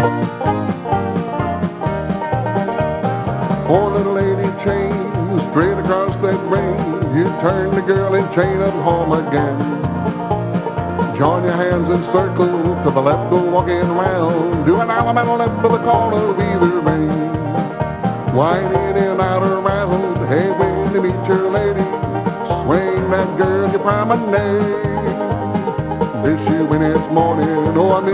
Poor little lady chain, straight across that ring. You turn the girl and chain up home again. Join your hands in circle, to the left go walking round. Do an element left for the corner of either ring. Wind in and out around, hey, when you meet your lady, swing that girl your promenade. Miss you when it's morning, oh I miss